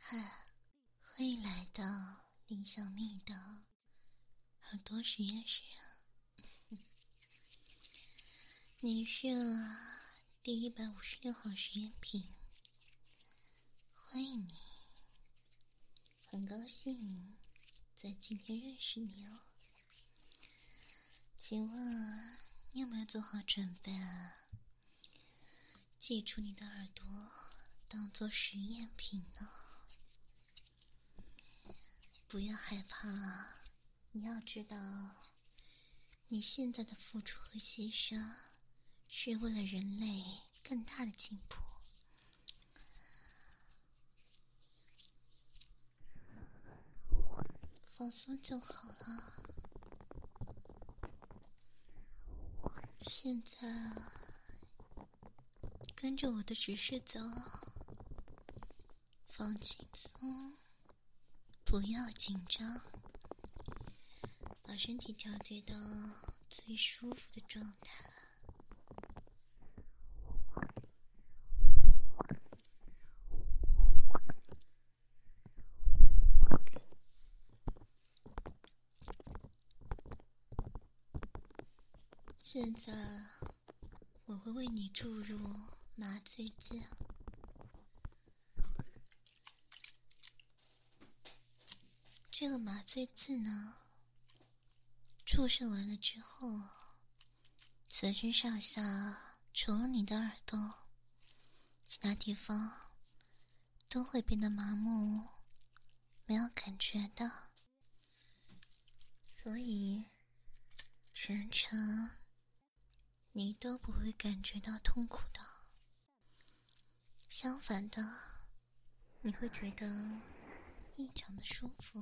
嗨，欢迎来到林小蜜的耳朵实验室。你是第156号实验品，欢迎你，很高兴在今天认识你哦。请问你有没有做好准备啊？寄出你的耳朵当做实验品呢？不要害怕，你要知道，你现在的付出和牺牲是为了人类更大的进步。放松就好了。现在跟着我的指示走，放轻松，不要紧张，把身体调节到最舒服的状态。现在我会为你注入麻醉剂，这个麻醉剂呢，注射完了之后，全身上下除了你的耳朵，其他地方都会变得麻木，没有感觉的，所以全程你都不会感觉到痛苦的。相反的，你会觉得异常的舒服。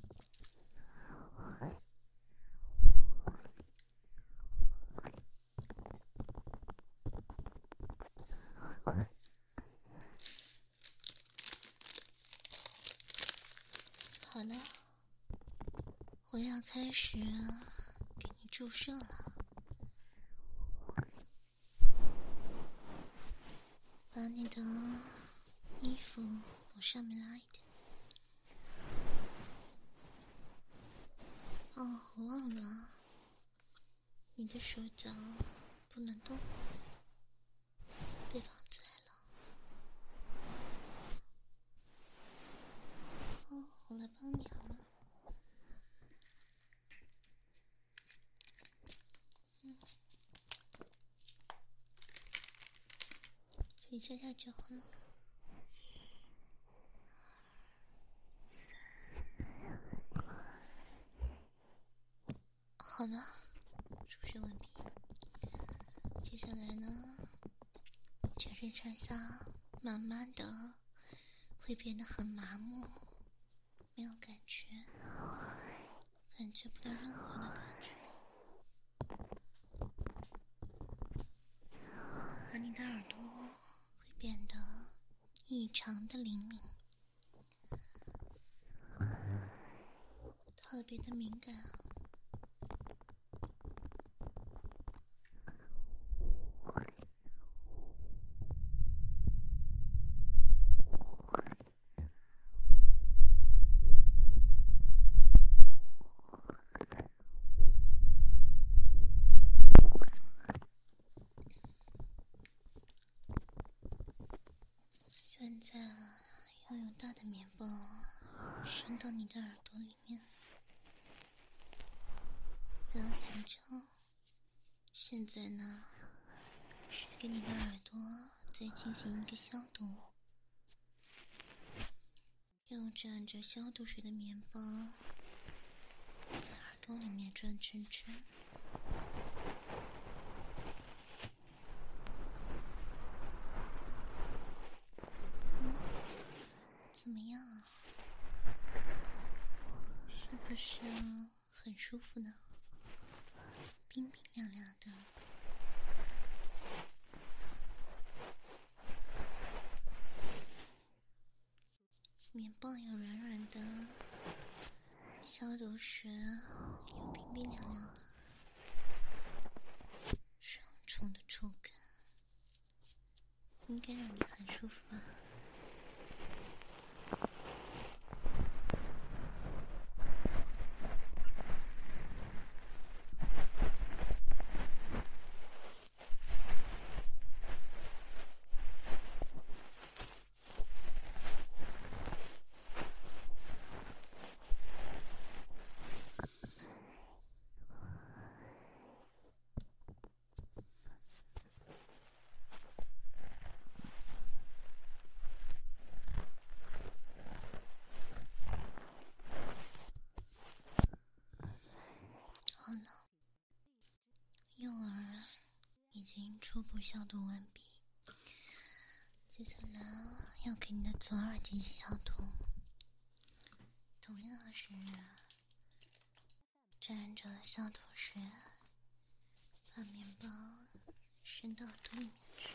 好了，我要开始给你注射了。把你的衣服往上面拉一点。哦，我忘了，你的手脚不能动，被绑起来了。哦，我来帮你好吗？这一下下就好了。好了，注射完毕。接下来呢，全身上下慢慢的会变得很麻木，没有感觉，感觉不到任何的感觉。而你的耳朵会变得异常的灵敏，特别的敏感。现在要用大的棉棒伸到你的耳朵里面，不要紧张。现在呢，是给你的耳朵再进行一个消毒，用蘸着消毒水的棉棒在耳朵里面转圈圈。怎么样啊？是不是很舒服呢？冰冰凉凉的。棉棒有软软的，消毒时有冰冰凉凉的，双重的触感，应该让你很舒服吧？ 初步消毒完毕，接下来要给你的左耳进行消毒，同样是沾着消毒水，把面包伸到肚里面去。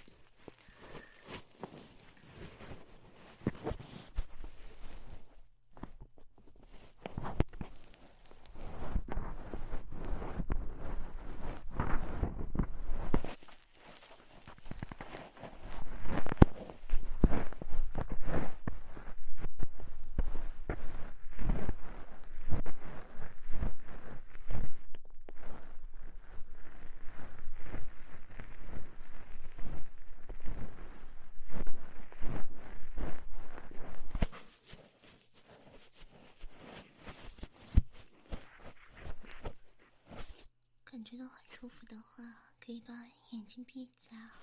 感觉到很舒服的话，可以把眼睛闭起来，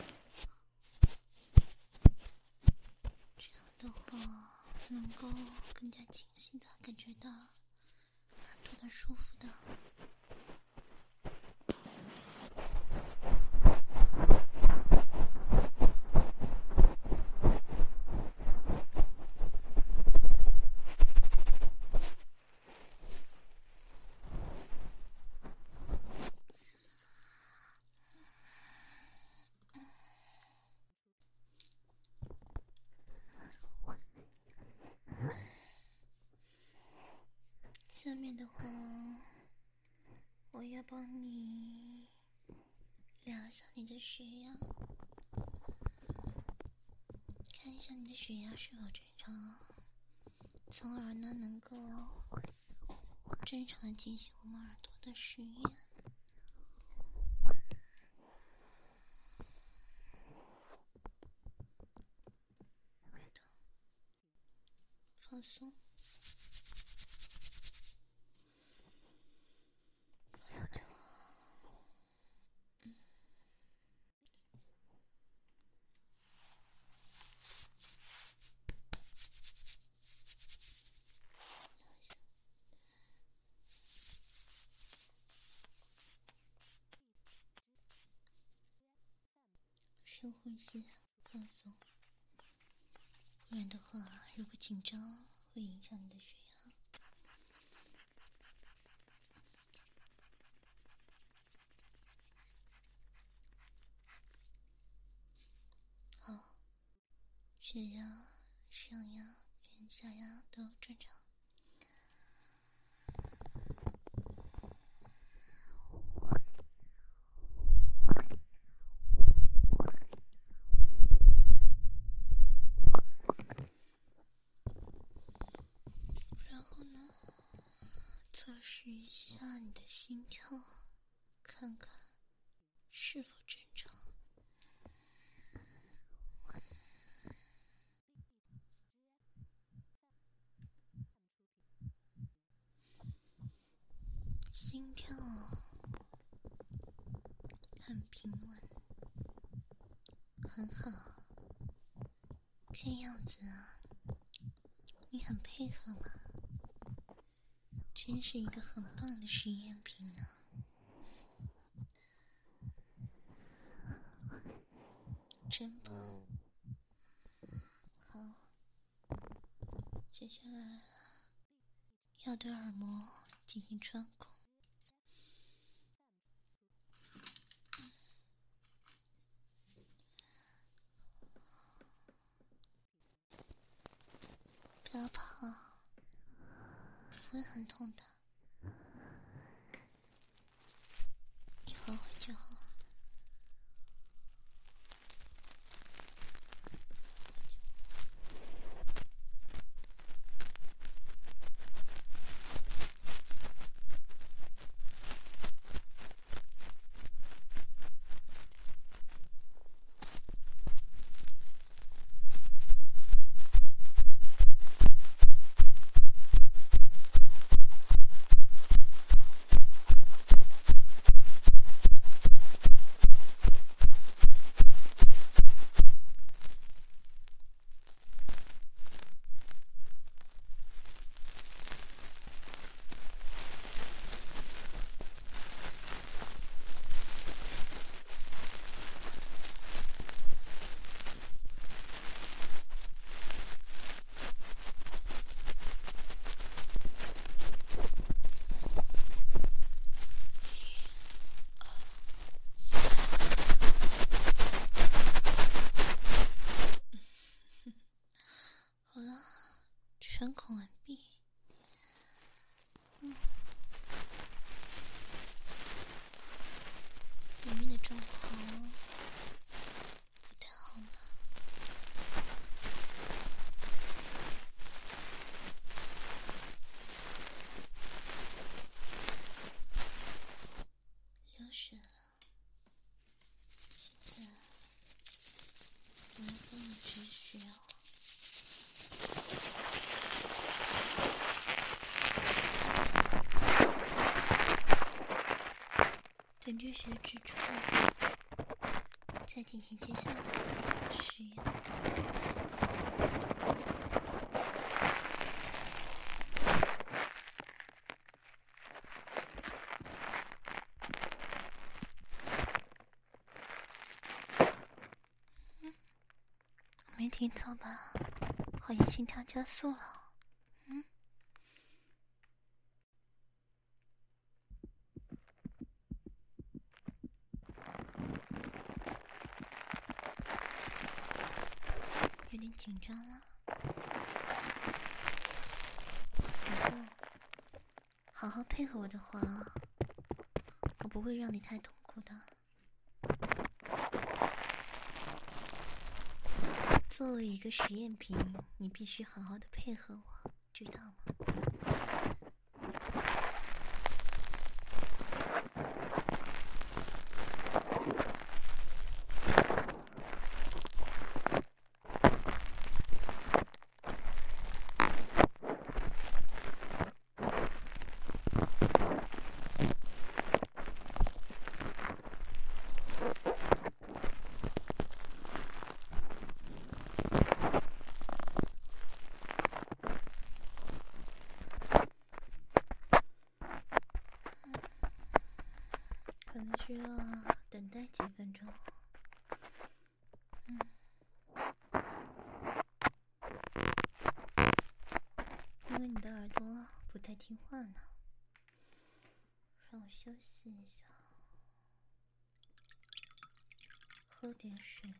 这样的话能够更加清晰的感觉到耳朵的舒服的。下面的话，我要帮你量一下你的血压，看一下你的血压是否正常，从而呢能够正常的进行我们耳朵的实验。放松。深呼吸，放松。不然的话，如果紧张会影响你的血压。好，血压、上压跟下压都正常。然后呢，测试一下你的心跳，看看是否正常。心跳很平稳，很好。看样子啊，你很配合嘛，真是一个很棒的实验品呢。真棒。好，接下来要对耳膜进行穿孔。不要跑，不会很痛的，一会儿会就好。 穿孔完毕。里面的状况不太好了。流血了。现在我要帮你止血哦。等这血止住，再进行接下来的实验。没听错吧？好像心跳加速了。有点紧张了。如果好好配合我的话，我不会让你太痛苦的。作为一个实验品，你必须好好的配合我，知道吗？可能需要等待几分钟。因为你的耳朵不太听话呢，让我休息一下，喝点水。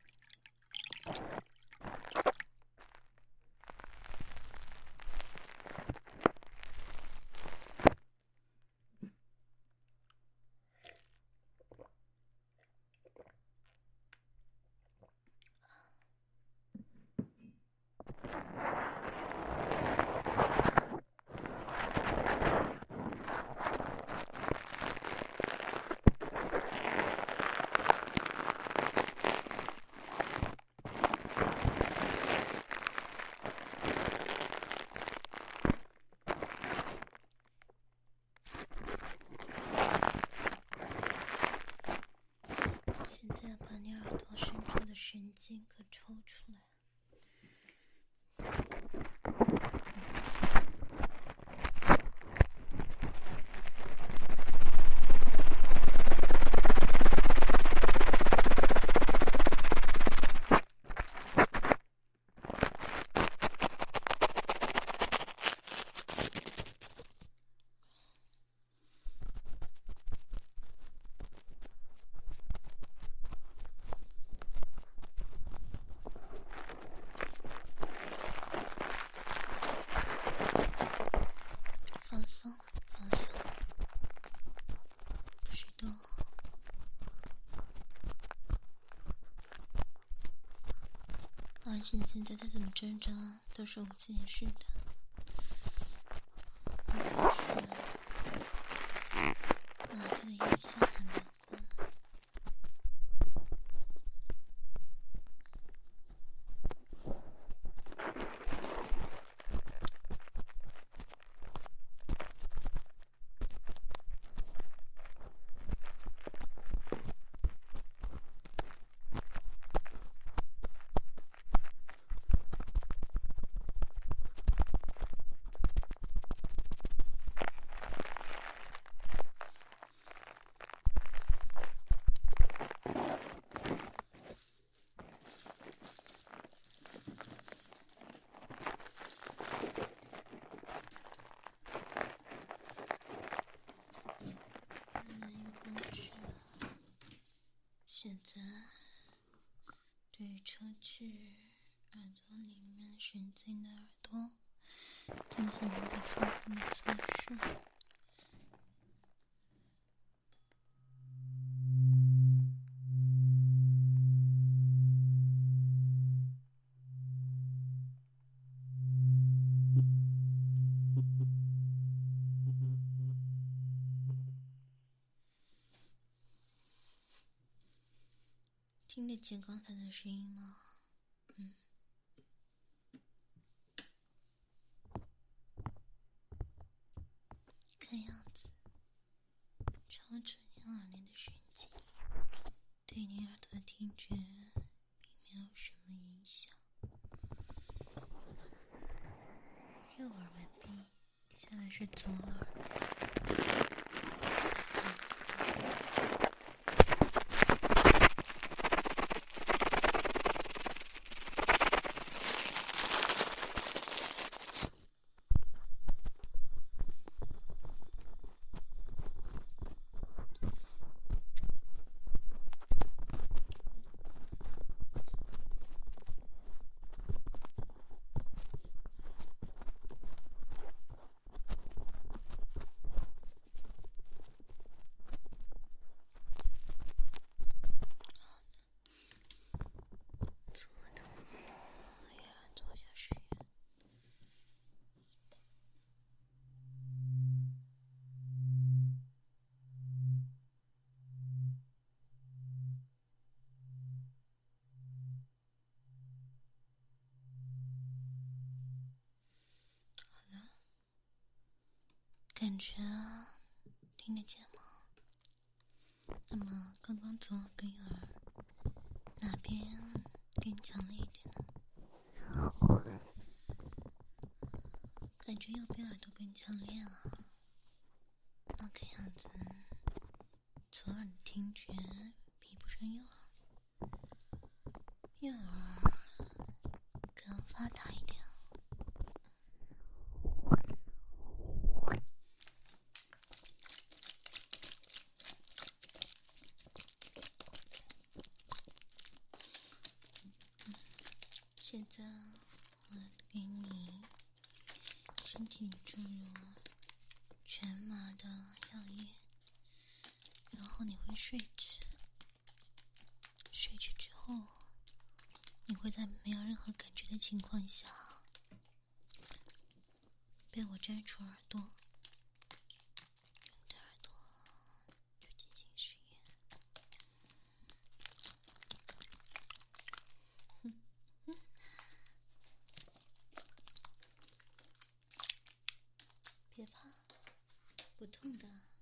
现在把你耳朵深处的神经给抽出来。放松，放松，不许动。而且现在再怎么挣扎都是无济于事的。可是麻醉的有效还没有过呢。现在对于抽取耳朵里面神经的耳朵进行一个初步的测试。听得见刚才的声音吗？看样子，超出你耳内的神经，对你耳朵的听觉并没有什么影响。右耳完毕，接下来是左耳。感觉听得见吗？那么刚刚左耳跟右耳哪边更强烈一点呢？感觉右边耳朵更强烈啊。那看样子左耳的听觉比不上右耳，右耳更发达一点。现在我给你身体里注入全麻的药液，然后你会睡去。睡去之后，你会在没有任何感觉的情况下，被我摘除耳朵，用你的耳朵去进行实验。别怕，不痛的。